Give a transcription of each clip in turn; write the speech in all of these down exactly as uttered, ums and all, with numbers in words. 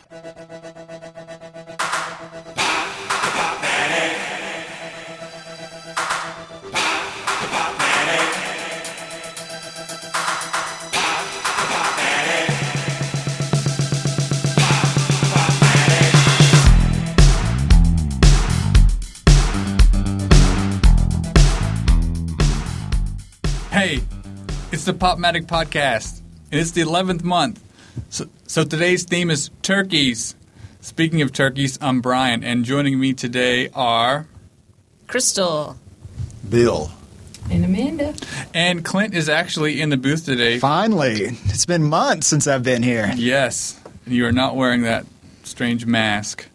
Hey, it's the Popmatic Podcast, and it's the eleventh month. So, so today's theme is turkeys. Speaking of turkeys, I'm Brian, and joining me today are... Crystal. Bill. And Amanda. And Clint is actually in the booth today. Finally. It's been months since I've been here. Yes, and you are not wearing that strange mask.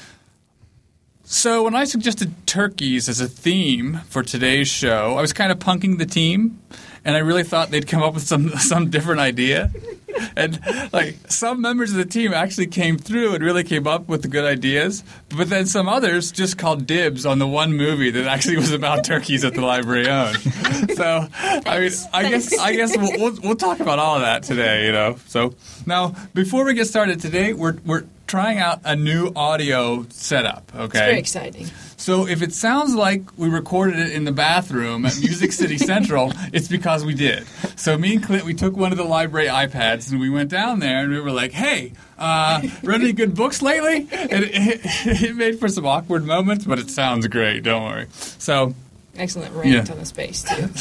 So when I suggested turkeys as a theme for today's show, I was kind of punking the team, and I really thought they'd come up with some some different idea. And like some members of the team actually came through and really came up with the good ideas, but then some others just called dibs on the one movie that actually was about turkeys that the library owned. So I mean, I guess I guess we'll, we'll we'll talk about all of that today, you know. So now before we get started today, we're we're trying out a new audio setup. Okay, It's very exciting. So if it sounds like we recorded it in the bathroom at Music City Central, it's because we did. So me and Clint, we took one of the library iPads and we went down there and we were like, hey, uh, read any good books lately? And it, it, it made for some awkward moments, but it sounds great. Don't worry. So Excellent rant Yeah. on the space, too.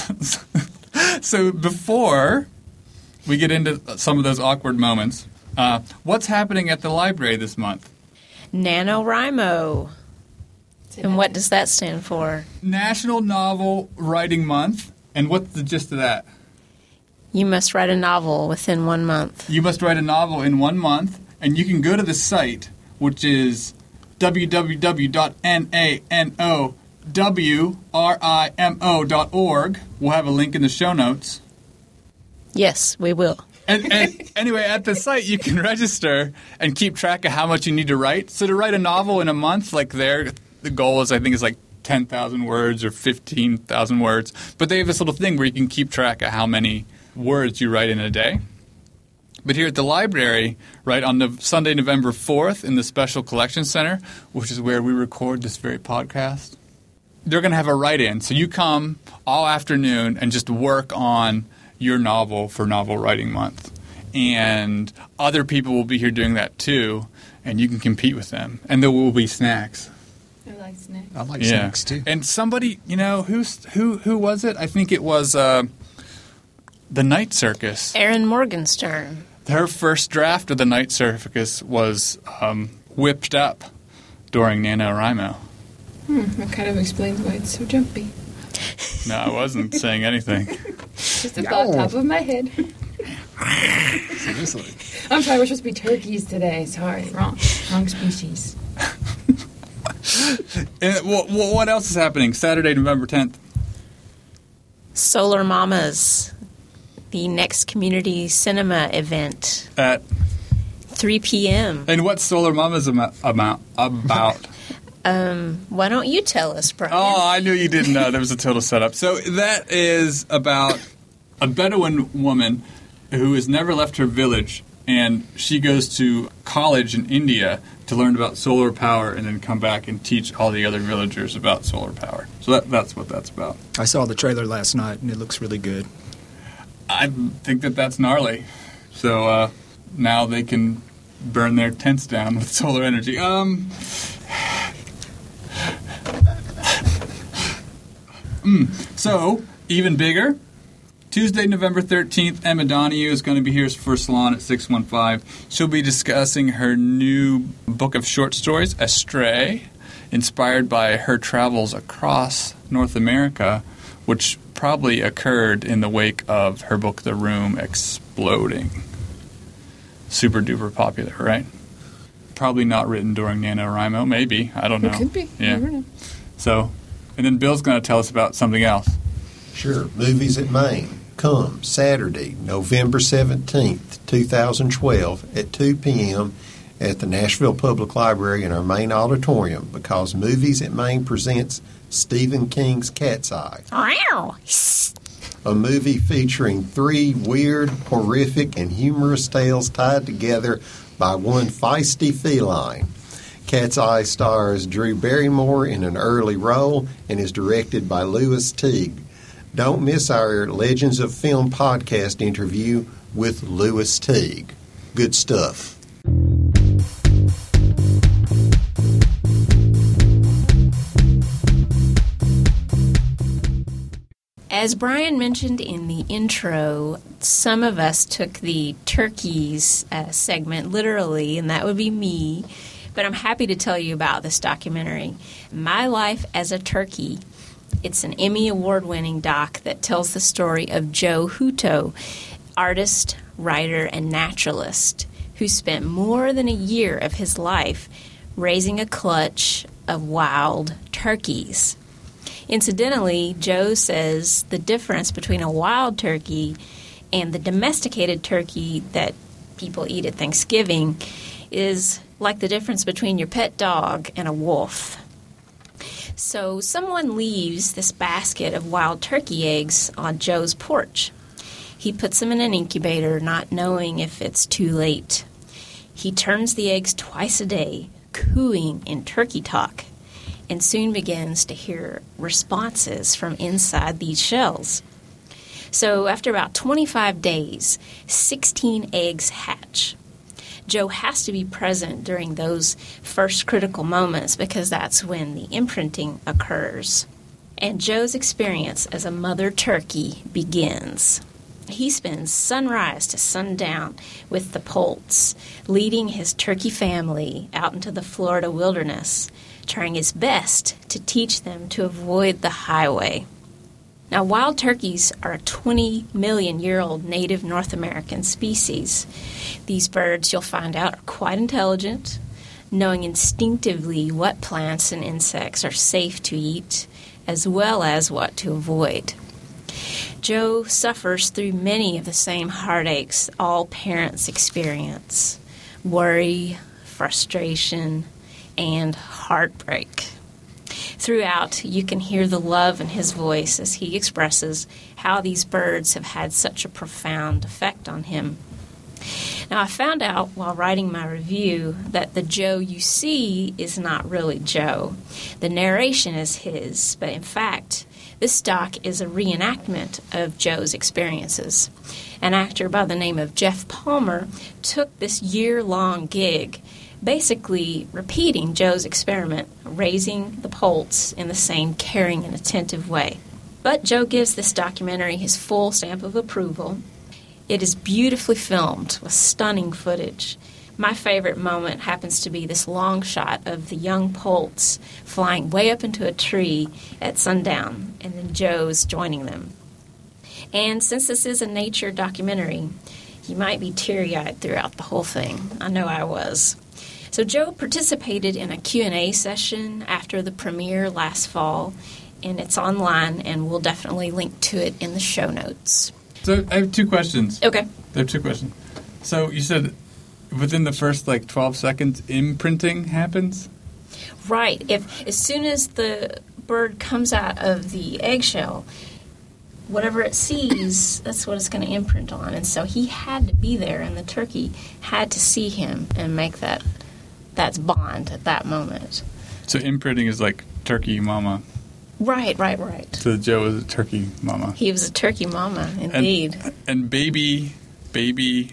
So before we get into some of those awkward moments, uh, what's happening at the library this month? NaNoWriMo. And what does that stand for? National Novel Writing Month. And what's the gist of that? You must write a novel within one month. You must write a novel in one month, and you can go to the site, which is w w w dot nano w rimo dot org. We'll have a link in the show notes. Yes, we will. And, and anyway, at the site, you can register and keep track of how much you need to write. So to write a novel in a month, like there, the goal is, I think, is like ten thousand words or fifteen thousand words. But they have this little thing where you can keep track of how many words you write in a day. But here at the library, right, on the Sunday, November fourth, in the Special Collection Center, which is where we record this very podcast, they're going to have a write-in. So you come all afternoon and just work on your novel for Novel Writing Month. And other people will be here doing that too, and you can compete with them. And there will be snacks. I like snacks. I like Yeah. snacks, too. And somebody, you know, who's, who who was it? I think it was uh, the Night Circus. Erin Morgenstern. Her first draft of the Night Circus was um, whipped up during NaNoWriMo. Hmm, that kind of explains why it's so jumpy. No, I wasn't saying anything. Just a thought top of my head. Seriously. I'm sorry, we're supposed to be turkeys today. Sorry, wrong. Wrong species. And what, what else is happening? Saturday, November tenth. Solar Mamas. The next community cinema event. At three p.m. and what's Solar Mamas about? about? Um, why don't you tell us, Brian? Oh, I knew you didn't know. There was a total setup. So that is about a Bedouin woman who has never left her village, and she goes to college in India to learn about solar power and then come back and teach all the other villagers about solar power. So that, that's what that's about. I saw the trailer last night, and it looks really good. I think that that's gnarly. So uh, now they can burn their tents down with solar energy. Um... Mm. So, even bigger, Tuesday, November thirteenth, Emma Donahue is going to be here for Salon at six one five. She'll be discussing her new book of short stories, Astray, inspired by her travels across North America, which probably occurred in the wake of her book, The Room, exploding. Super duper popular, right? Probably not written during NaNoWriMo, maybe. I don't know. It could be. Yeah. You never know. So, and then Bill's going to tell us about something else. Sure. Movies at Maine. Come Saturday, November seventeenth, twenty twelve at two p.m. at the Nashville Public Library in our main auditorium, because Movies at Maine presents Stephen King's Cat's Eye, a movie featuring three weird, horrific, and humorous tales tied together by one feisty feline. Cat's Eye stars Drew Barrymore in an early role and is directed by Louis Teague. Don't miss our Legends of Film podcast interview with Louis Teague. Good stuff. As Brian mentioned in the intro, some of us took the turkeys uh, segment literally, and that would be me. But I'm happy to tell you about this documentary, My Life as a Turkey. It's an Emmy Award-winning doc that tells the story of Joe Hutto, artist, writer, and naturalist, who spent more than a year of his life raising a clutch of wild turkeys. Incidentally, Joe says the difference between a wild turkey and the domesticated turkey that people eat at Thanksgiving is like the difference between your pet dog and a wolf. So someone leaves this basket of wild turkey eggs on Joe's porch. He puts them in an incubator, not knowing if it's too late. He turns the eggs twice a day, cooing in turkey talk, and soon begins to hear responses from inside these shells. So after about twenty-five days, sixteen eggs hatch. Joe has to be present during those first critical moments because that's when the imprinting occurs. And Joe's experience as a mother turkey begins. He spends sunrise to sundown with the poults, leading his turkey family out into the Florida wilderness, trying his best to teach them to avoid the highway. Now, wild turkeys are a twenty million year old native North American species. These birds, you'll find out, are quite intelligent, knowing instinctively what plants and insects are safe to eat, as well as what to avoid. Joe suffers through many of the same heartaches all parents experience: worry, frustration, and heartbreak. Throughout, you can hear the love in his voice as he expresses how these birds have had such a profound effect on him. Now, I found out while writing my review that the Joe you see is not really Joe. The narration is his, but in fact, this doc is a reenactment of Joe's experiences. An actor by the name of Jeff Palmer took this year-long gig, basically repeating Joe's experiment, raising the poults in the same caring and attentive way. But Joe gives this documentary his full stamp of approval. It is beautifully filmed with stunning footage. My favorite moment happens to be this long shot of the young poults flying way up into a tree at sundown, and then Joe's joining them. And since this is a nature documentary, you might be teary-eyed throughout the whole thing. I know I was. So Joe participated in a Q and A session after the premiere last fall, and it's online, and we'll definitely link to it in the show notes. So I have two questions. Okay. I have two questions. So you said within the first like twelve seconds, imprinting happens? Right. If as soon as the bird comes out of the eggshell, whatever it sees, that's what it's going to imprint on. And so he had to be there, and the turkey had to see him and make that that's bond at that moment. So imprinting is like turkey mama. Right, right, right. So Joe was a turkey mama. He was a turkey mama, indeed. And, and baby, baby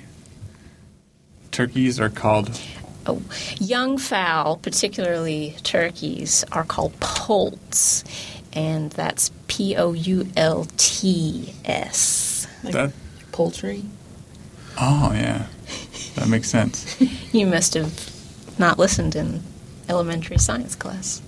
turkeys are called? Oh, young fowl, particularly turkeys, are called poults, and that's P O U L T S. Like that? Poultry? Oh, yeah. That makes sense. You must have not listened in elementary science class.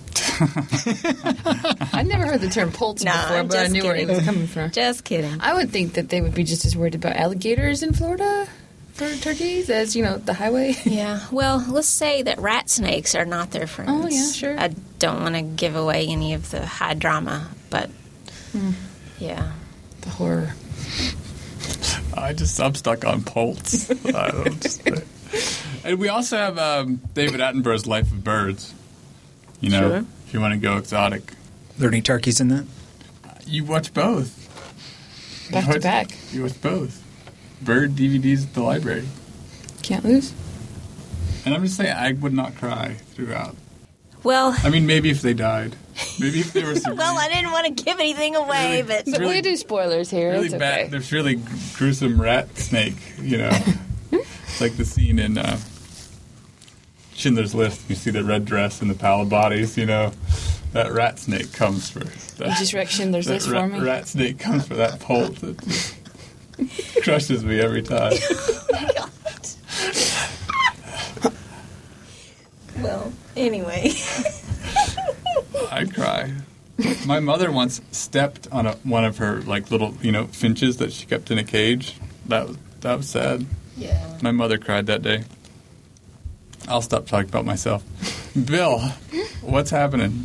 I'd never heard the term poults No, before, I'm but I just knew where it kidding. was coming from. Just kidding. I would think that they would be just as worried about alligators in Florida for turkeys as, you know, the highway. Yeah, well, let's say that rat snakes are not their friends. Oh, yeah, sure. I don't want to give away any of the high drama, but Mm. yeah. The horror. I just, I'm stuck on poults. I don't just, and we also have um, David Attenborough's Life of Birds. You know, Sure. if you want to go exotic. Are there any turkeys in that? You watch both. Back You to watch- back. You watch both. Bird D V Ds at the library. Can't lose. And I'm just saying, I would not cry throughout. Well, I mean, maybe if they died. Maybe if they were some well, I didn't want to give anything away, Really- but But really- we do spoilers here. really it's bad. okay. There's really gruesome rat snake, you know. It's like the scene in uh, Schindler's List. You see the red dress and the pile of bodies, you know. That rat snake comes for that. You just wreck Schindler's that List rat, for me. rat snake comes for that pulp that just crushes me every time. well, anyway. I'd cry. My mother once stepped on a, one of her like little, you know, finches that she kept in a cage. That was that was sad. Yeah. My mother cried that day. I'll stop talking about myself. Bill, what's happening?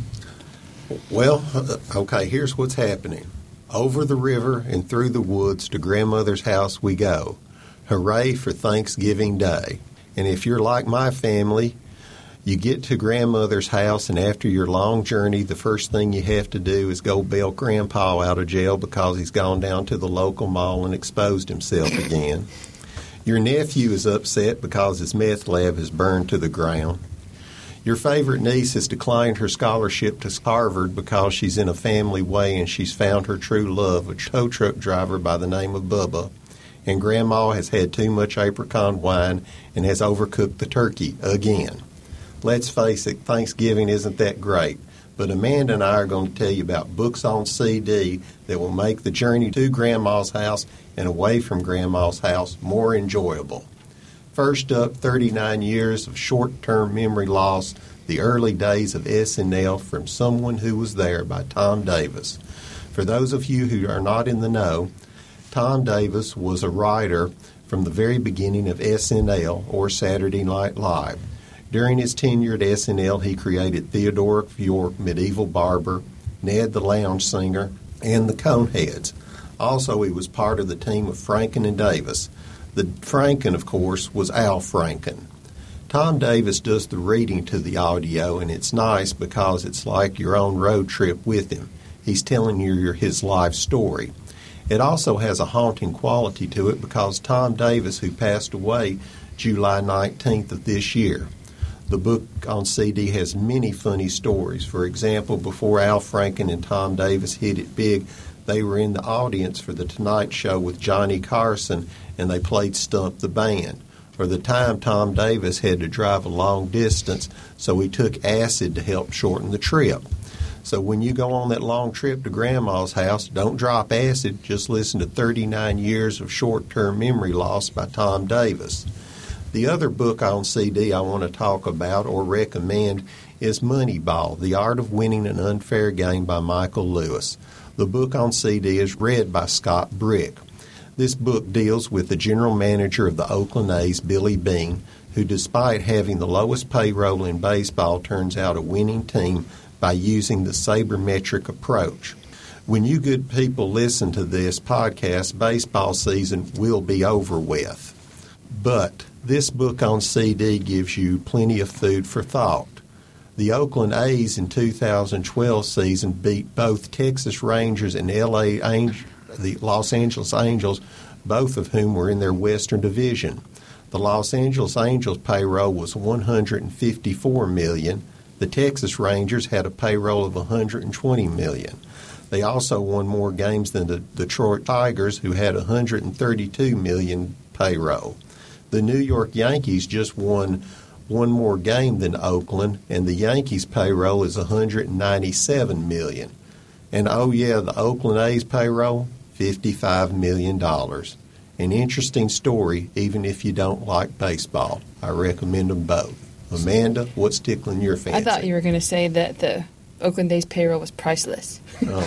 Well, uh, okay, here's what's happening. Over the river and through the woods to grandmother's house we go. Hooray for Thanksgiving Day. And if you're like my family, you get to grandmother's house, and after your long journey, the first thing you have to do is go bail Grandpa out of jail because he's gone down to the local mall and exposed himself again. Your nephew is upset because his meth lab is burned to the ground. Your favorite niece has declined her scholarship to Harvard because she's in a family way and she's found her true love, a tow truck driver by the name of Bubba. And Grandma has had too much apricot wine and has overcooked the turkey again. Let's face it, Thanksgiving isn't that great, but Amanda and I are going to tell you about books on C D that will make the journey to Grandma's house and away from Grandma's house more enjoyable. First up, thirty-nine years of short-term memory loss, the early days of S N L from Someone Who Was There by Tom Davis. For those of you who are not in the know, Tom Davis was a writer from the very beginning of S N L, or Saturday Night Live. During his tenure at S N L, he created Theodore York, Medieval Barber, Ned the Lounge Singer, and the Coneheads. Also, he was part of the team of Franken and Davis. The Franken, of course, was Al Franken. Tom Davis does the reading to the audio, and it's nice because it's like your own road trip with him. He's telling you your, his life story. It also has a haunting quality to it because Tom Davis, who passed away July nineteenth of this year. The book on C D has many funny stories. For example, before Al Franken and Tom Davis hit it big, they were in the audience for The Tonight Show with Johnny Carson, and they played Stump the Band. Or the time Tom Davis had to drive a long distance, so he took acid to help shorten the trip. So when you go on that long trip to Grandma's house, don't drop acid, just listen to thirty-nine years of Short-Term Memory Loss by Tom Davis. The other book on C D I want to talk about or recommend is Moneyball, The Art of Winning an Unfair Game by Michael Lewis. The book on C D is read by Scott Brick. This book deals with the general manager of the Oakland A's, Billy Beane, who despite having the lowest payroll in baseball turns out a winning team by using the sabermetric approach. When you good people listen to this podcast, baseball season will be over with. But this book on C D gives you plenty of food for thought. The Oakland A's in two thousand twelve season beat both Texas Rangers and L A Angel, the Los Angeles Angels, both of whom were in their Western Division. The Los Angeles Angels payroll was one hundred fifty-four million dollars. The Texas Rangers had a payroll of one hundred twenty million dollars. They also won more games than the Detroit Tigers, who had one hundred thirty-two million dollars payroll. The New York Yankees just won one more game than Oakland, and the Yankees' payroll is one hundred ninety-seven million dollars. And oh yeah, the Oakland A's payroll, fifty-five million dollars. An interesting story, even if you don't like baseball. I recommend them both. Amanda, what's tickling your fancy? I thought you were going to say that the Oakland A's payroll was priceless. Oh.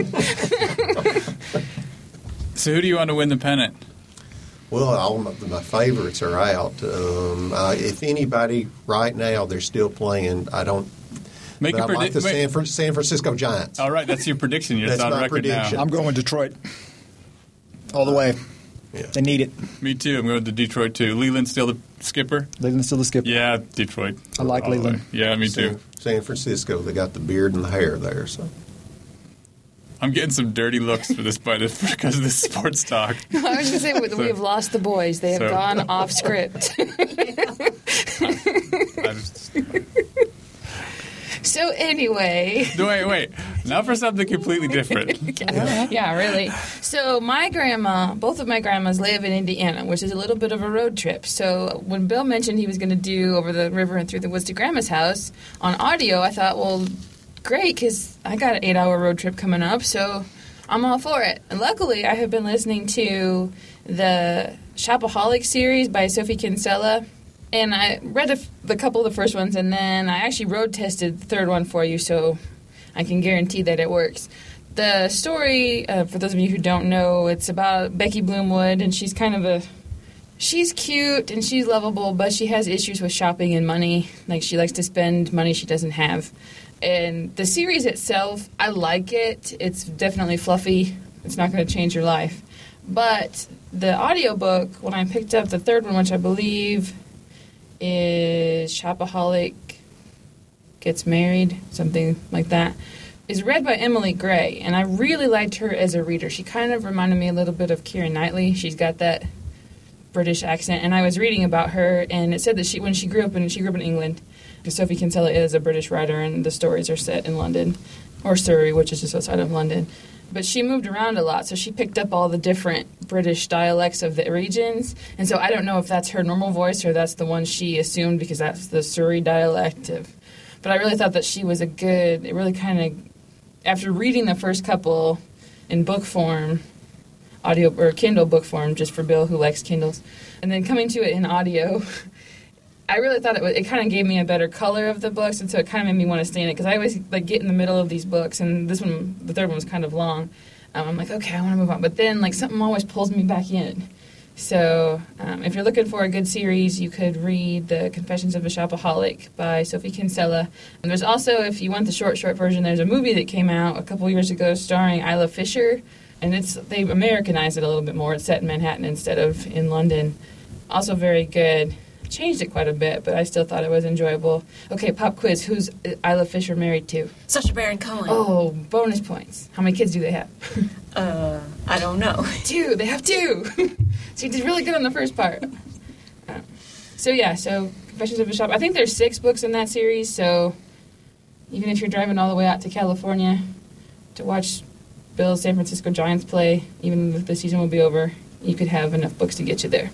So who do you want to win the pennant? Well, all my, my favorites are out. Um, uh, if anybody right now, they're still playing. I don't. Make but a I like the prediction. San, Fran- San Francisco Giants. All right, that's your prediction. You're That's on my record prediction. now. I'm going Detroit. All the way. Yeah. They need it. Me too. I'm going to Detroit too. Leland's still the skipper. Leland's still the skipper. Yeah, Detroit. I like All the Leland. way. Yeah, me San, too. San Francisco, they got the beard and the hair there. So I'm getting some dirty looks for this by this because of this sports talk. I was going to say, we, we have lost the boys. They have So- gone off script. I just, So anyway, wait, wait. Now for something completely different. yeah, really. So my grandma, both of my grandmas live in Indiana, which is a little bit of a road trip. So when Bill mentioned he was going to do Over the River and Through the Woods to Grandma's house on audio, I thought, well, great, because I got an eight-hour road trip coming up, so I'm all for it. And luckily, I have been listening to the Shopaholic series by Sophie Kinsella. And I read a, f- a couple of the first ones, and then I actually road tested the third one for you, so I can guarantee that it works. The story, uh, for those of you who don't know, it's about Becky Bloomwood, and she's kind of a... She's cute, and she's lovable, but she has issues with shopping and money. Like, she likes to spend money she doesn't have. And the series itself, I like it. It's definitely fluffy. It's not going to change your life. But the audiobook, when I picked up the third one, which I believe... is Shopaholic Gets Married, something like that, is read by Emily Gray, and I really liked her as a reader. She kind of reminded me a little bit of Keira Knightley. She's got that British accent, and I was reading about her, and it said that she when she grew up in she grew up in England, because Sophie Kinsella is a British writer, and the stories are set in London, or Surrey, which is just outside of London. But she moved around a lot, so she picked up all the different British dialects of the regions. And so I don't know if that's her normal voice or that's the one she assumed because that's the Surrey dialect. Of, but I really thought that she was a good, it really kind of, after reading the first couple in book form, audio or Kindle book form, just for Bill who likes Kindles, and then coming to it in audio, I really thought it was, it kind of gave me a better color of the books, and so it kind of made me want to stay in it, because I always like get in the middle of these books, and this one, the third one was kind of long. Um, I'm like, okay, I want to move on, but then like something always pulls me back in. So um, if you're looking for a good series, you could read The Confessions of a Shopaholic by Sophie Kinsella. And there's also, if you want the short, short version, there's a movie that came out a couple years ago starring Isla Fisher, and it's they've Americanized it a little bit more. It's set in Manhattan instead of in London. Also very good. Changed it quite a bit, but I still thought it was enjoyable. Okay, pop quiz. Who's Isla Fisher married to? Sacha Baron Cohen. Oh, bonus points. How many kids do they have? Uh, I don't know. Two. They have two. So you did really good on the first part. Uh, so yeah, so Confessions of a Shop. I think there's six books in that series, so even if you're driving all the way out to California to watch Bill's San Francisco Giants play, even if the season will be over, you could have enough books to get you there.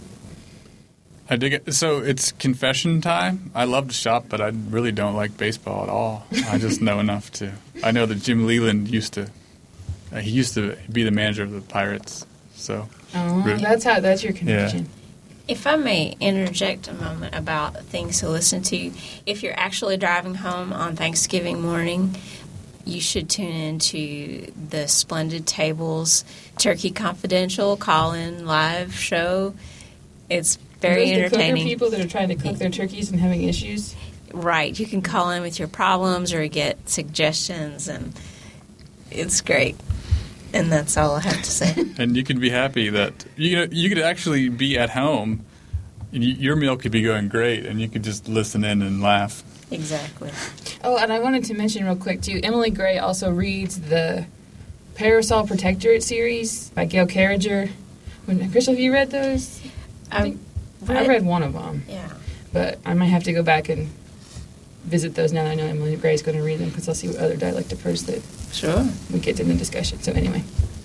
I dig it. So it's confession time. I love to shop, but I really don't like baseball at all. I just know enough to. I know that Jim Leland used to. Uh, he used to be the manager of the Pirates. So. Oh, really, that's how. That's your connection. Yeah. If I may interject a moment about things to listen to, if you're actually driving home on Thanksgiving morning, you should tune into the Splendid Tables Turkey Confidential call-in live show. It's very Those entertaining. The cooker people that are trying to cook their turkeys and having issues. Right. You can call in with your problems or get suggestions, and it's great. And that's all I have to say. And you could be happy that you you could actually be at home. And you, your meal could be going great, and you could just listen in and laugh. Exactly. Oh, and I wanted to mention real quick, too, Emily Gray also reads the Parasol Protectorate series by Gail Carriger. When, Crystal, have you read those? I, think, read, I read one of them. Yeah. But I might have to go back and visit those now that I know Emily Gray is going to read them, because I'll see what other dialect of hers that Sure. we get in the discussion. So anyway,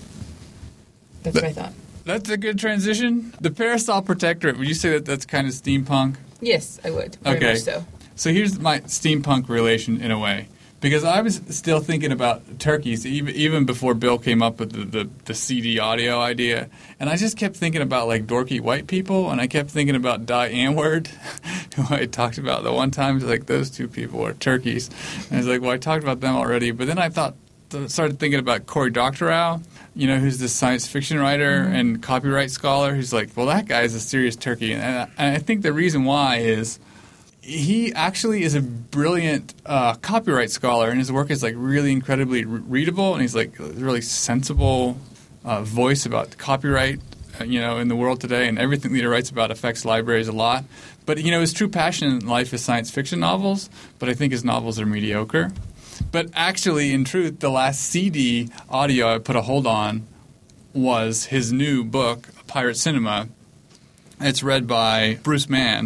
that's But- what I thought. That's a good transition. The Parasol Protectorate, would you say that that's kind of steampunk? Yes, I would. Very Okay. much so. So here's my steampunk relation in a way. Because I was still thinking about turkeys even even before Bill came up with the, the, the C D audio idea. And I just kept thinking about like dorky white people, and I kept thinking about Di Antwoord, who I talked about the one time. It's like, those two people are turkeys. And I was like, well, I talked about them already. But then I thought, started thinking about Cory Doctorow, you know, who's this science fiction writer mm-hmm. and copyright scholar. Who's like, well, that guy is a serious turkey. And I, and I think the reason why is he actually is a brilliant uh, copyright scholar, and his work is like really incredibly re- readable, and he's like a really sensible uh, voice about copyright, uh, you know, in the world today, and everything that he writes about affects libraries a lot. But you know, his true passion in life is science fiction novels. But I think his novels are mediocre. But actually, in truth, the last C D audio I put a hold on was his new book, Pirate Cinema. It's read by Bruce Mann,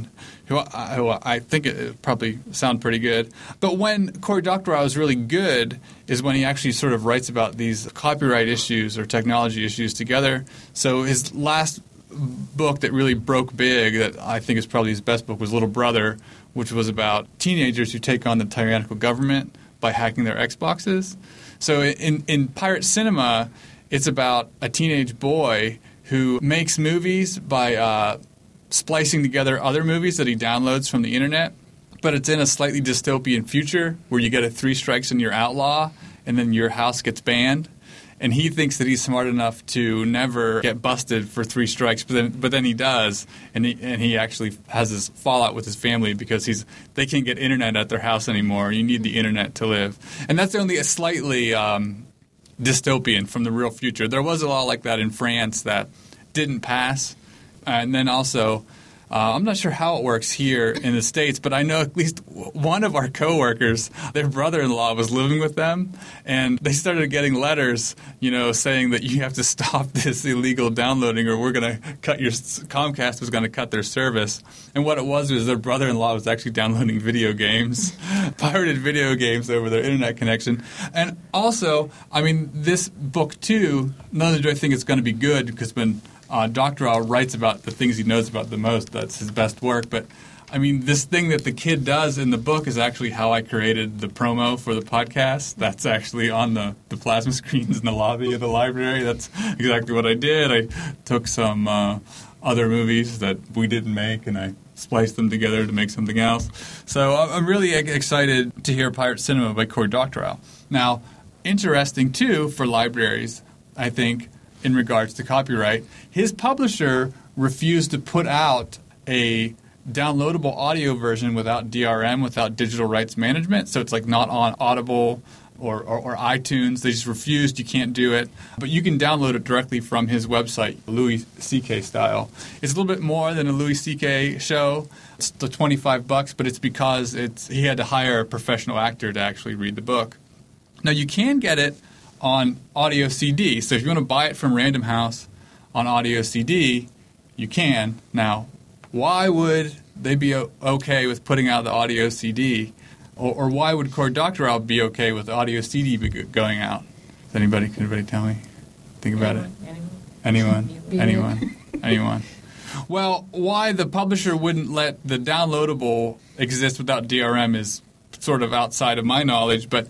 who I, who I think it, it probably sound pretty good. But when Cory Doctorow is really good is when he actually sort of writes about these copyright issues or technology issues together. So his last book that really broke big, that I think is probably his best book, was Little Brother, which was about teenagers who take on the tyrannical government by hacking their Xboxes. So in, in Pirate Cinema, it's about a teenage boy who makes movies by uh, splicing together other movies that he downloads from the internet, but it's in a slightly dystopian future where you get a three strikes and you're outlaw, and then your house gets banned. And he thinks that he's smart enough to never get busted for three strikes, but then but then he does, and he and he actually has this fallout with his family because he's they can't get internet at their house anymore. You need the internet to live, and that's only a slightly um, dystopian from the real future. There was a law like that in France that didn't pass, and then also. Uh, I'm not sure how it works here in the States, but I know at least one of our coworkers, their brother-in-law was living with them, and they started getting letters, you know, saying that you have to stop this illegal downloading or we're going to cut your – Comcast was going to cut their service. And what it was was their brother-in-law was actually downloading video games, pirated video games over their internet connection. And also, I mean, this book, too, not only do I think it's going to be good because when – Uh, Doctorow writes about the things he knows about the most. That's his best work. But, I mean, this thing that the kid does in the book is actually how I created the promo for the podcast. That's actually on the, the plasma screens in the lobby of the library. That's exactly what I did. I took some uh, other movies that we didn't make, and I spliced them together to make something else. So I'm really excited to hear Pirate Cinema by Cory Doctorow. Now, interesting, too, for libraries, I think, in regards to copyright, his publisher refused to put out a downloadable audio version without D R M, without digital rights management. So it's like not on Audible or, or, or iTunes. They just refused. You can't do it. But you can download it directly from his website, Louis C K style. It's a little bit more than a Louis C K show. It's the twenty-five bucks, but it's because it's he had to hire a professional actor to actually read the book. Now, you can get it on audio C D. So if you want to buy it from Random House on audio C D, you can. Now, why would they be okay with putting out the audio C D? Or, or why would Cory Doctorow be okay with the audio C D going out? Does anybody, can anybody tell me? Think about anyone, it. Anyone? Anyone? Anyone? Anyone? Well, why the publisher wouldn't let the downloadable exist without D R M is sort of outside of my knowledge, but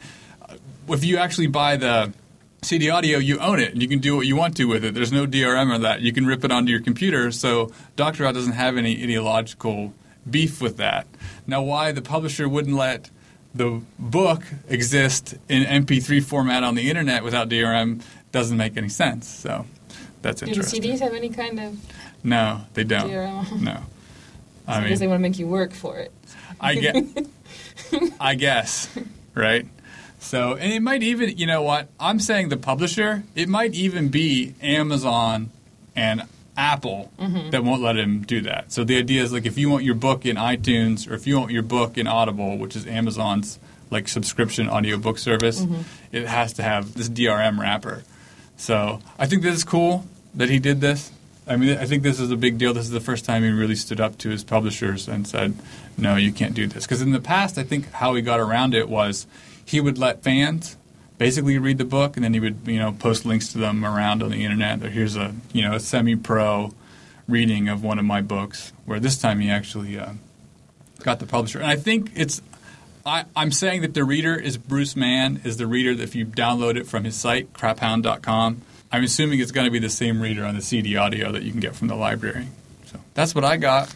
if you actually buy the C D audio, you own it, and you can do what you want to with it. There's no D R M or that. You can rip it onto your computer, so Doctorow doesn't have any ideological beef with that. Now, why the publisher wouldn't let the book exist in M P three format on the internet without D R M doesn't make any sense, so that's Do the interesting. C Ds have any kind of No, they don't. D R M? No. I I mean, guess they want to make you work for it. I get, I guess, right? So, and it might even, you know what, I'm saying the publisher, it might even be Amazon and Apple mm-hmm. that won't let him do that. So the idea is, like, if you want your book in iTunes or if you want your book in Audible, which is Amazon's, like, subscription audiobook service, mm-hmm. it has to have this D R M wrapper. So I think this is cool that he did this. I mean, I think this is a big deal. This is the first time he really stood up to his publishers and said, no, you can't do this. Because in the past, I think how he got around it was he would let fans basically read the book, and then he would, you know, post links to them around on the internet. Or here's a, you know, a semi-pro reading of one of my books, where this time he actually uh, got the publisher. And I think it's I, I'm saying that the reader is Bruce Mann, is the reader that if you download it from his site, crap hound dot com. I'm assuming it's going to be the same reader on the C D audio that you can get from the library. So that's what I got.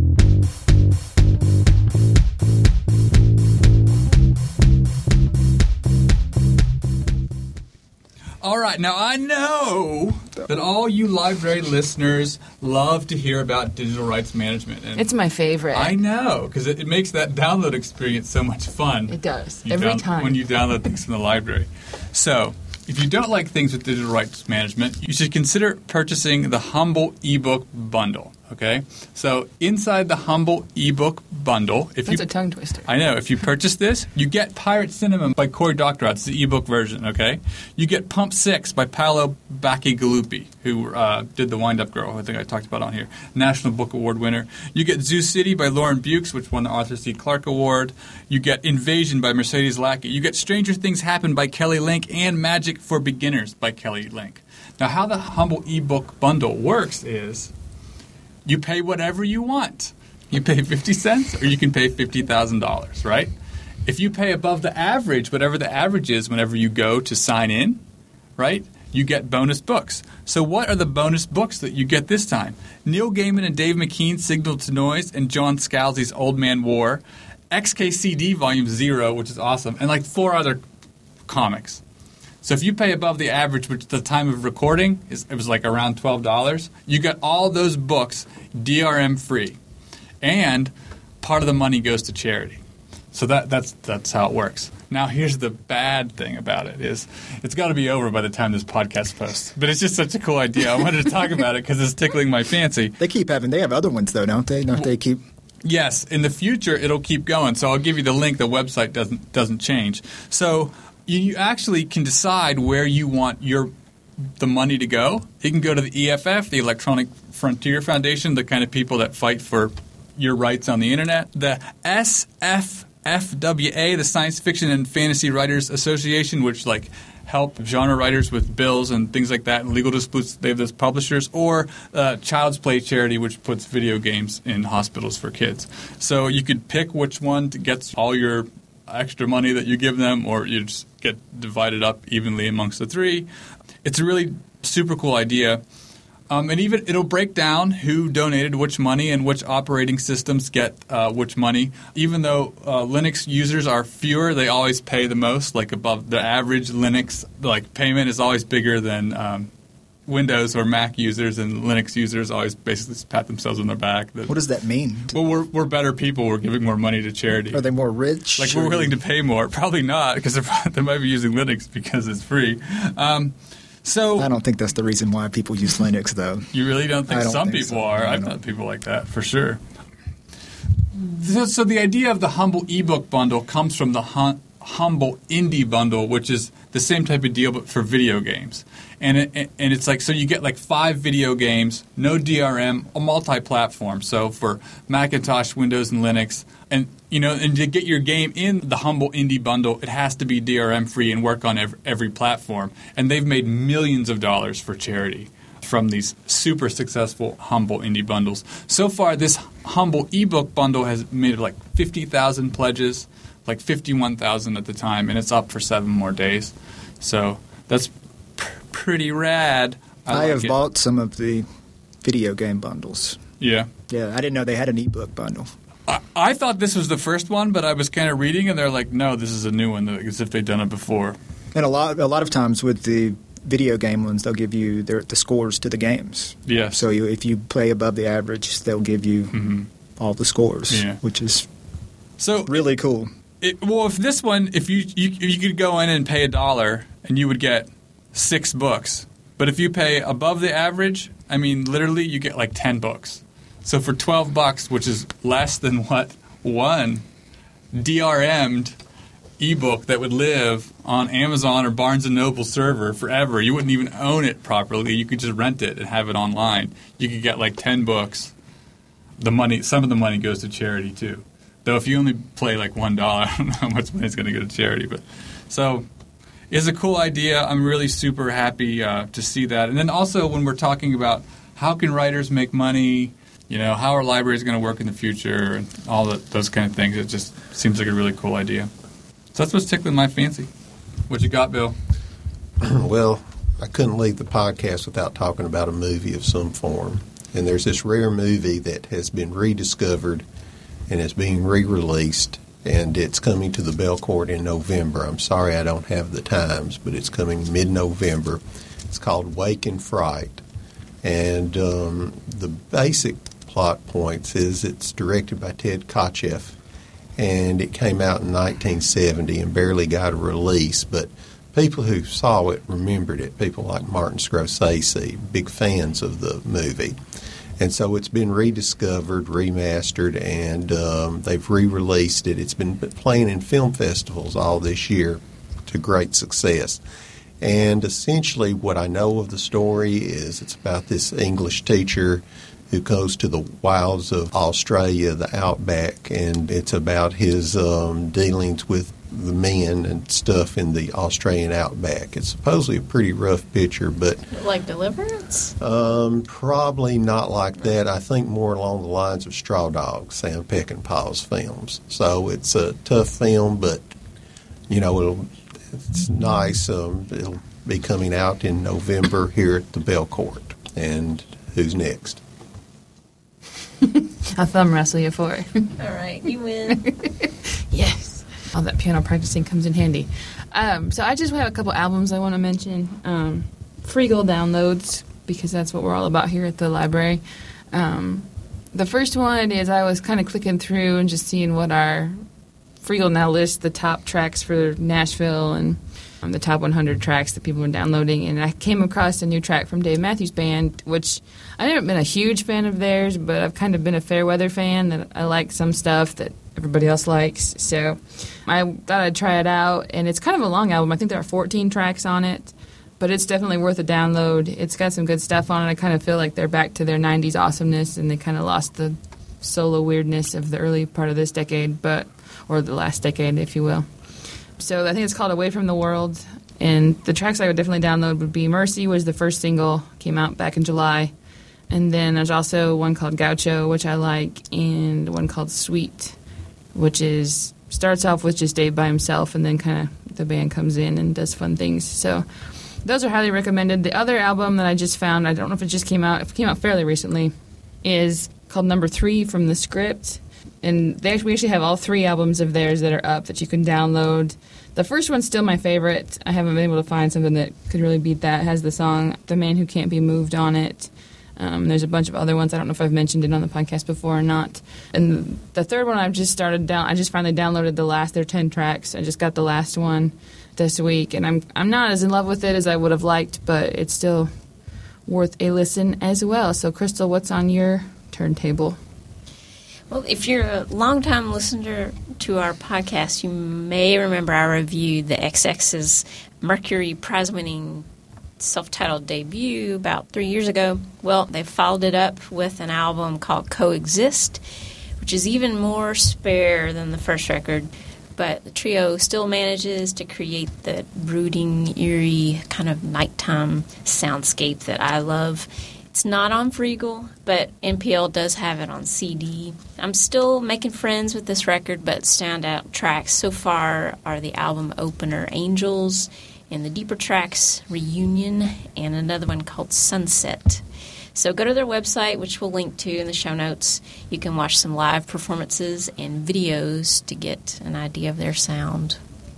All right, now I know that all you library listeners love to hear about digital rights management. And It's my favorite. I know, because it, it makes that download experience so much fun. It does, You every down- time. When you download things from the library. So, if you don't like things with digital rights management, you should consider purchasing the Humble eBook Bundle. Okay, so inside the Humble ebook bundle, if That's you a tongue twister. I know. If you purchase this, you get Pirate Cinema by Cory Doctorow. It's the ebook version, okay? You get Pump six by Paolo Bacigalupi, who uh, did The Wind-Up Girl, I think I talked about on here. National Book Award winner. You get Zoo City by Lauren Bukes, which won the Arthur C. Clarke Award. You get Invasion by Mercedes Lackey. You get Stranger Things Happen by Kelly Link and Magic for Beginners by Kelly Link. Now, how the Humble ebook bundle works is you pay whatever you want. You pay fifty cents or you can pay fifty thousand dollars, right? If you pay above the average, whatever the average is whenever you go to sign in, right, you get bonus books. So what are the bonus books that you get this time? Neil Gaiman and Dave McKean's Signal to Noise and John Scalzi's Old Man War, X K C D Volume Zero, which is awesome, and like four other comics. So if you pay above the average, which at the time of recording, is, it was like around twelve dollars, you get all those books D R M free. And part of the money goes to charity. So that, that's that's how it works. Now here's the bad thing about it is it's got to be over by the time this podcast posts. But it's just such a cool idea. I wanted to talk about it because it's tickling my fancy. They keep having, they have other ones though, don't they? Don't they keep? Yes, in the future it'll keep going. So I'll give you the link. The website doesn't doesn't change. So you actually can decide where you want your the money to go. You can go to the E F F, the Electronic Frontier Foundation, the kind of people that fight for your rights on the internet. The S F F W A, the Science Fiction and Fantasy Writers Association, which like help genre writers with bills and things like that and legal disputes. They have those publishers. Or uh, Child's Play Charity, which puts video games in hospitals for kids. So you could pick which one gets all your extra money that you give them, or you just get divided up evenly amongst the three. It's a really super cool idea. Um, and even it'll break down who donated which money and which operating systems get uh, which money. Even though uh, Linux users are fewer, they always pay the most. Like above the average Linux like payment is always bigger than um, Windows or Mac users, and Linux users always basically pat themselves on their back. That, What does that mean? well, we're we're better people. We're giving more money to charity. Are they more rich? Like or- we're willing to pay more? Probably not, because they might be using Linux because it's free. Um, so I don't think that's the reason why people use Linux, though. you really don't think I don't some think people so. are? I I've don't. met people like that for sure. So, so the idea of the Humble ebook bundle comes from the hum, Humble Indie bundle, which is the same type of deal but for video games. And it, and it's like, so you get like five video games, no D R M, a multi-platform. So for Macintosh, Windows, and Linux, and you know, and to get your game in the Humble Indie bundle, it has to be D R M free and work on every, every platform. And they've made millions of dollars for charity from these super successful Humble Indie bundles. So far, this Humble ebook bundle has made like fifty thousand pledges, like fifty-one thousand at the time, and it's up for seven more days. So that's pr- pretty rad. I, like have it. bought some of the video game bundles. Yeah. Yeah, I didn't know they had an ebook bundle. I, I thought this was the first one, but I was kind of reading, and they're like, no, this is a new one, as if they've done it before. And a lot, a lot of times with the video game ones, they'll give you their, the scores to the games. Yes. So you, if you play above the average, they'll give you Mhm. all the scores, Yeah. which is So really cool. It, well, if this one, if you, you you could go in and pay a dollar and you would get six books. But if you pay above the average, I mean, literally, you get like ten books. So for twelve bucks, which is less than what one D R M'd ebook that would live on Amazon or Barnes and Noble server forever, you wouldn't even own it properly. You could just rent it and have it online. You could get like ten books. The money, some of the money goes to charity too. Though if you only play like one dollar, I don't know how much money is going to go to charity. But so it's a cool idea. I'm really super happy uh, to see that. And then also when we're talking about how can writers make money, you know, how are libraries going to work in the future, and all the, those kind of things, it just seems like a really cool idea. So that's what's tickling my fancy. What you got, Bill? Well, I couldn't leave the podcast without talking about a movie of some form. And there's this rare movie that has been rediscovered and is being re-released, and it's coming to the Belcourt in November. I'm sorry I don't have the times, but it's coming mid-November. It's called Wake in Fright. And um, the basic plot points is it's directed by Ted Kotcheff, and it came out in nineteen seventy and barely got a release, but people who saw it remembered it. People like Martin Scorsese, big fans of the movie. And so it's been rediscovered, remastered, and um, they've re-released it. It's been playing in film festivals all this year to great success. And essentially what I know of the story is it's about this English teacher who goes to the wilds of Australia, the outback, and it's about his um, dealings with the men and stuff in the Australian outback. It's supposedly a pretty rough picture, but Like Deliverance? um, probably not like that. I think more along the lines of Straw Dogs, Sam Peckinpah's films. So it's a tough film, but you know it'll, it's nice. Um, it'll be coming out in November here at the Bell Court. And who's next? I'll thumb wrestle you for it. All right, you win. Yes. All that piano practicing comes in handy. Um, so I just have a couple albums I want to mention. Um, Freegal downloads, because that's what we're all about here at the library. Um, the first one is I was kind of clicking through and just seeing what our Freegal now lists the top tracks for Nashville and um, the top one hundred tracks that people were downloading. And I came across a new track from Dave Matthews Band, which I've never been a huge fan of theirs, but I've kind of been a Fairweather fan. That I like some stuff that everybody else likes. So I thought I'd try it out. And it's kind of a long album. I think there are fourteen tracks on it, but it's definitely worth a download. It's got some good stuff on it. I kind of feel like they're back to their nineties awesomeness, and they kind of lost the solo weirdness of the early part of this decade, but or the last decade, if you will. So I think it's called Away from the World. And the tracks I would definitely download would be Mercy was the first single, came out back in July. And then there's also one called Gaucho, which I like, and one called Sweet, which is starts off with just Dave by himself, and then kind of the band comes in and does fun things. So those are highly recommended. The other album that I just found, I don't know if it just came out, it came out fairly recently, is called Number Three from The Script. And they actually, we actually have all three albums of theirs that are up that you can download. The first one's still my favorite. I haven't been able to find something that could really beat that. It has the song The Man Who Can't Be Moved on it. Um, there's a bunch of other ones. I don't know if I've mentioned it on the podcast before or not. And the third one I've just started down. I just finally downloaded the last. There are ten tracks. I just got the last one this week, and I'm I'm not as in love with it as I would have liked, but it's still worth a listen as well. So, Crystal, what's on your turntable? Well, if you're a longtime listener to our podcast, you may remember I reviewed the X X's Mercury Prize-winning self-titled debut about three years ago. Well, they followed it up with an album called Coexist, which is even more spare than the first record, but the trio still manages to create the brooding, eerie, kind of nighttime soundscape that I love. It's not on Freegal, but N P L does have it on C D. I'm still making friends with this record, but standout tracks so far are the album opener Angels, and the deeper tracks Reunion, and another one called Sunset. So go to their website, which we'll link to in the show notes. You can watch some live performances and videos to get an idea of their sound.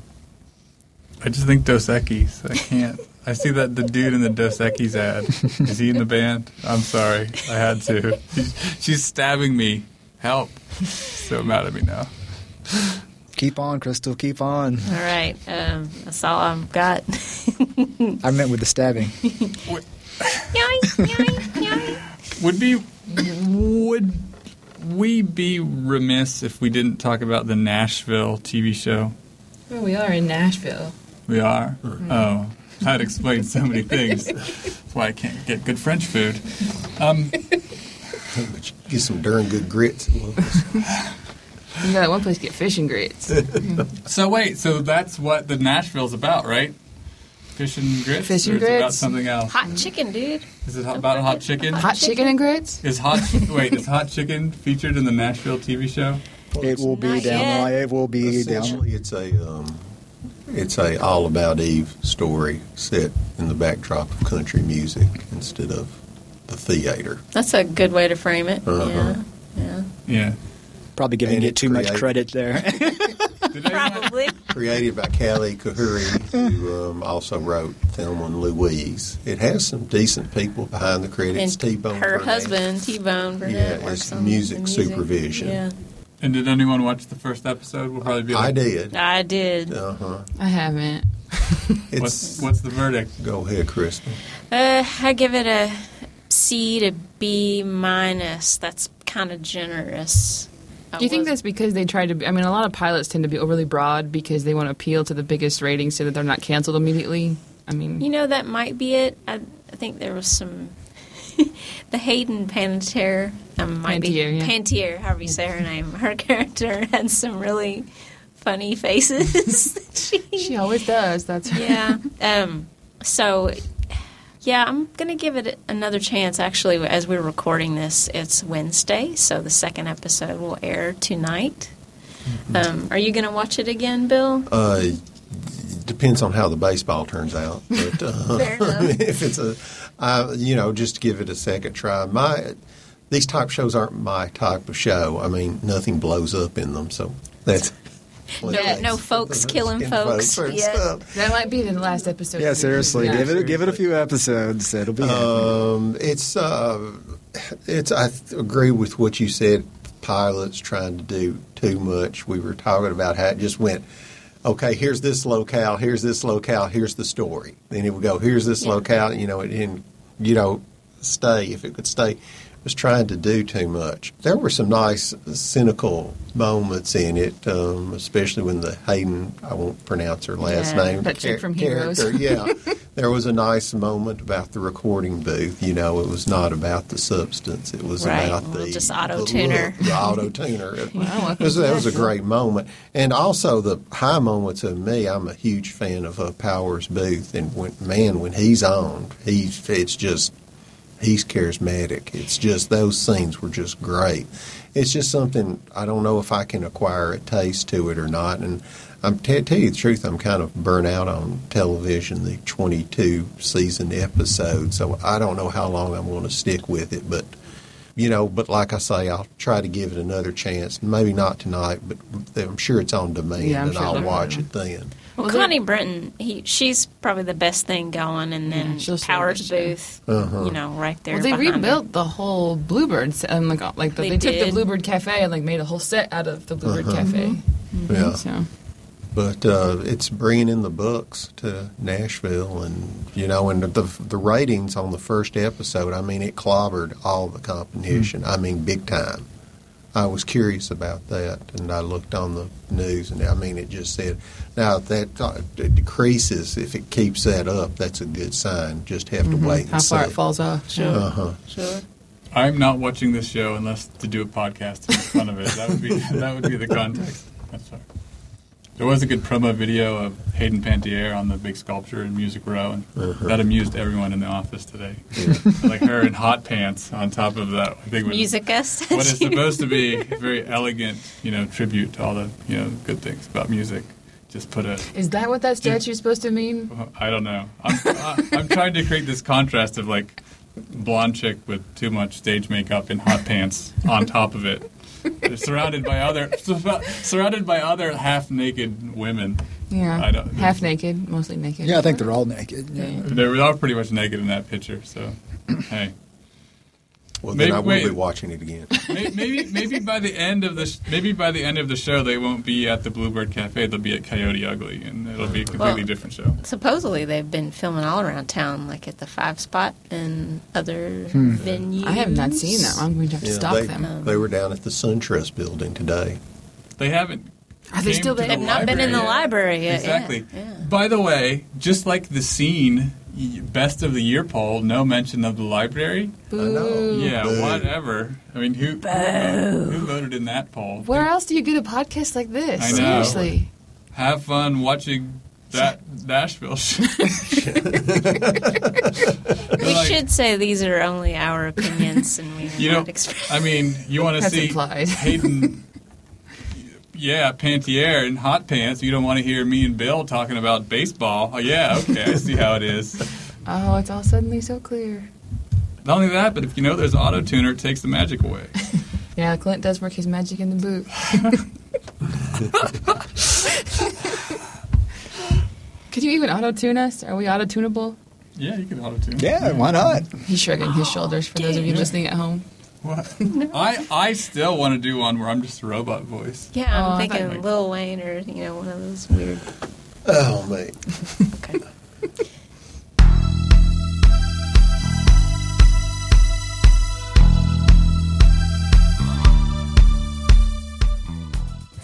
I just think Dos Equis. I can't. I see that the dude in the Dos Equis ad. Is he in the band? I'm sorry. I had to. She's stabbing me. Help. So mad at me now. Keep on, Crystal. Keep on. All right. Um, that's all I've got. I meant with the stabbing. Would, Yoink, yoink, yoink. would be would we be remiss if we didn't talk about the Nashville T V show? Well, we are in Nashville. We are? Oh. That explains so many things. That's why I can't get good French food. Um, But you get some darn good grits. You got that one place to get fish and grits. so wait, so that's what the Nashville's about, right? Fish and grits? Fish and or is it about grits. something else? Hot chicken, dude. Is it about hot chicken? Hot chicken and grits? Is hot wait, is hot chicken featured in the Nashville T V show? It will be Not down yet. the line. It will be down. Essentially, it's a um, it's a all about Eve story set in the backdrop of country music instead of the theater. That's a good way to frame it. Uh-huh. Yeah. Yeah. Yeah. Probably giving And it it's too much creative. credit there. Did anyone, Probably. Created by Callie Kahuri, who um, also wrote Thelma and Louise. It has some decent people behind the credits. And T-Bone her Burnett. husband, T-Bone Burnett, Yeah, works it's on music the music. supervision. Yeah. and did anyone watch the first episode? We'll probably be like, I did. I did. Uh huh. I haven't. What's It's what's the verdict? go ahead, Kristen. Uh, I give it a C C to B minus. That's kind of generous. Do you think that's because they tried to be, I mean, a lot of pilots tend to be overly broad because they want to appeal to the biggest ratings so that they're not canceled immediately? I mean... You know, that might be it. I, I think there was some... the Hayden Panettiere, um, might Panettiere, be yeah. Panettiere, however you say her name. Her character had some really funny faces. she, She always does. That's yeah. Um, so... Yeah, I'm going to give it another chance. Actually, as we're recording this, it's Wednesday, so the second episode will air tonight. Um, are you going to watch it again, Bill? Uh, depends on how the baseball turns out. But uh, Fair enough. if it's a, uh, you know, just give it a second try. My these type shows aren't my type of show. I mean, nothing blows up in them, so that's. No, no folks killing Skin folks. and Yeah. stuff. That might be the last episode. Yeah, seriously, Yeah. give it give it a few episodes. It'll be. Um, it's uh, it's. I th- agree with what you said. Pilots trying to do too much. We were talking about how it just went. Okay, here's this locale. Here's this locale. Here's the story. Then it would go. Here's this Yeah. locale. You know, it didn't. You know, stay if it could stay. Was trying to do too much. There were some nice cynical moments in it, um, especially when the Hayden, I won't pronounce her last Yeah, name, that chick from Heroes. character, yeah. There was a nice moment about the recording booth. You know, it was not about the substance. It was Right, about well, the just the auto-tuner. look, the auto tuner. It, Wow, it was, that was a great moment. And also the high moments of me. I'm a huge fan of uh, Powers Booth, and when, man, when he's on, he's it's just. He's charismatic. It's just those scenes were just great. It's just something I don't know if I can acquire a taste to it or not. And I'm t- tell you the truth, I'm kind of burnt out on television, the twenty-two season episode. So I don't know how long I'm going to stick with it. But you know, but like I say, I'll try to give it another chance. Maybe not tonight, but I'm sure it's on demand, Yeah, I'm and sure I'll they're watch on. it then. Well, Well, Connie Britton, he, she's probably the best thing going, and then Yeah, she'll save Powers it, yeah. Booth, Uh-huh. you know, right there. Well, they behind her. rebuilt the whole Bluebird set. Um, like, uh, like the, They they, took the did. Bluebird Cafe and like made a whole set out of the Bluebird Uh-huh. Cafe. Yeah. So But uh, it's bringing in the books to Nashville, and you know, and the the ratings on the first episode. I mean, it clobbered all the competition. I mean, big time. I was curious about that, and I looked on the news, and I mean, it just said, now if that uh, it decreases, if it keeps that up, that's a good sign. Just have to wait and how see. far it falls off. Sure. Uh huh. Sure. I'm not watching this show unless to do a podcast in front of it. That would be that would be the context. That's sorry. There was a good promo video of Hayden Panettiere on the big sculpture in Music Row, and Uh-huh. that amused everyone in the office today. Like her in hot pants on top of that. I think was Musica what is supposed to be a very elegant, you know, tribute to all the you know good things about music. Just put a Is that what that statue's supposed to mean? I don't know. I'm, I- I'm trying to create this contrast of like blonde chick with too much stage makeup and hot pants on top of it, they're surrounded by other surrounded by other half naked women. Yeah, I don't- half naked, mostly naked. Yeah, I think they're all naked. Yeah. They were all pretty much naked in that picture. So, hey, Well, Maybe- then I will wait. be watching it again. May- maybe maybe by the end of the sh- maybe by the end of the show they won't be at the Bluebird Cafe. They'll be at Coyote Ugly, and it'll be a completely Well, different show. Supposedly they've been filming all around town, like at the Five Spot and other Hmm. venues. I have not seen that. I'm going to have to Yeah, stalk they, them. they were down at the SunTrust building today. They haven't. Are they came still to there? the They've not been in the yet. library yet. Exactly. Yeah, yeah. By the way, just like the scene, y- best of the year poll, no mention of the library. Boo. Yeah, Boo. whatever. I mean, who, who voted- who voted in that poll? Where else do you get a podcast like this? I know. Seriously. Have fun watching that Nashville show. We Like, should say these are only our opinions, and we are You know, not express. I mean, you want to That's see implied. Hayden, yeah, Panettiere in hot pants. You don't want to hear me and Bill talking about baseball. Oh, yeah, okay, I see how it is. Oh, it's all suddenly so clear. Not only that, but if you know there's an auto tuner, it takes the magic away. Yeah, Clint does work his magic in the boot. Could you even auto-tune us? Are we auto-tunable? Yeah, you can auto tune. Yeah, why not? He's shrugging his shoulders for those of you Yeah. listening at home. What? I I still want to do one where I'm just a robot voice. Yeah, Oh, I'm I thinking thought- Lil Wayne or you know one of those weird. Oh, mate. Okay.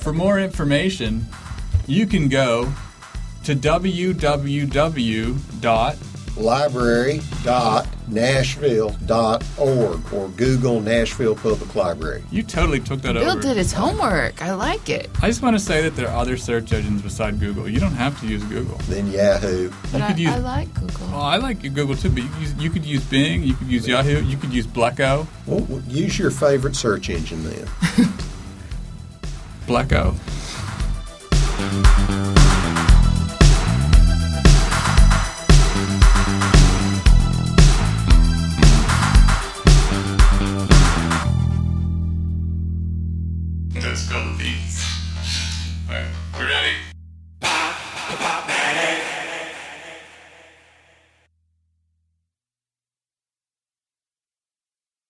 for more information, you can go to w w w dot library dot nashville dot org or Google Nashville Public Library. You totally took that Bill over. did his homework. I like it. I just want to say that there are other search engines beside Google. You don't have to use Google. Then Yahoo. But You I, could use- I like Google. Well, I like Google too, but you could use, you could use Bing, you could use Yahoo, you could use Blacko. Well, well, use your favorite search engine then. Blacko.